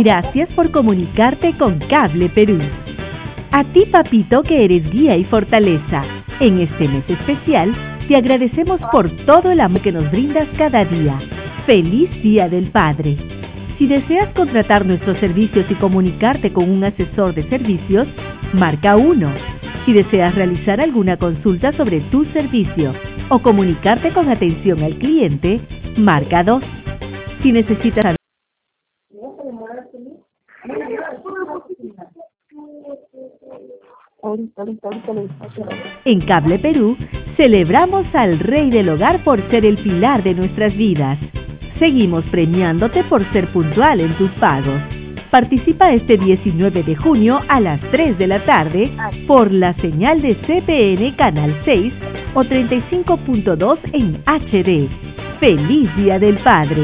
Gracias por comunicarte con Cable Perú. A ti, papito, que eres guía y fortaleza. En este mes especial, te agradecemos por todo el amor que nos brindas cada día. ¡Feliz Día del Padre! Si deseas contratar nuestros servicios y comunicarte con un asesor de servicios, marca 1. Si deseas realizar alguna consulta sobre tu servicio o comunicarte con atención al cliente, marca 2. Si necesitas saber... En Cable Perú, celebramos al Rey del Hogar por ser el pilar de nuestras vidas. Seguimos premiándote por ser puntual en tus pagos. Participa este 19 de junio a las 3 de la tarde por la señal de CPN Canal 6 o 35.2 en HD. ¡Feliz Día del Padre!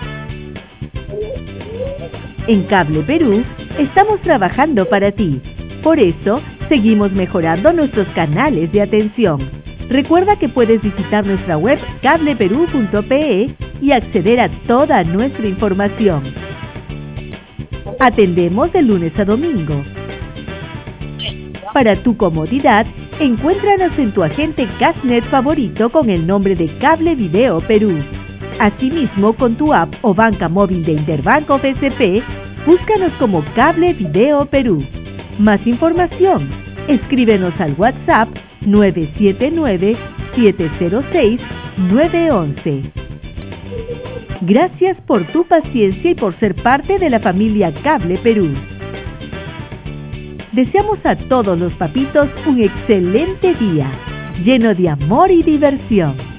En Cable Perú, estamos trabajando para ti. Por eso, seguimos mejorando nuestros canales de atención. Recuerda que puedes visitar nuestra web cableperú.pe y acceder a toda nuestra información. Atendemos de lunes a domingo. Para tu comodidad, encuéntranos en tu agente Cashnet favorito con el nombre de Cable Video Perú. Asimismo, con tu app o banca móvil de Interbanco FSP, búscanos como Cable Video Perú. Más información, escríbenos al WhatsApp 979-706-911. Gracias por tu paciencia y por ser parte de la familia Cable Perú. Deseamos a todos los papitos un excelente día, lleno de amor y diversión.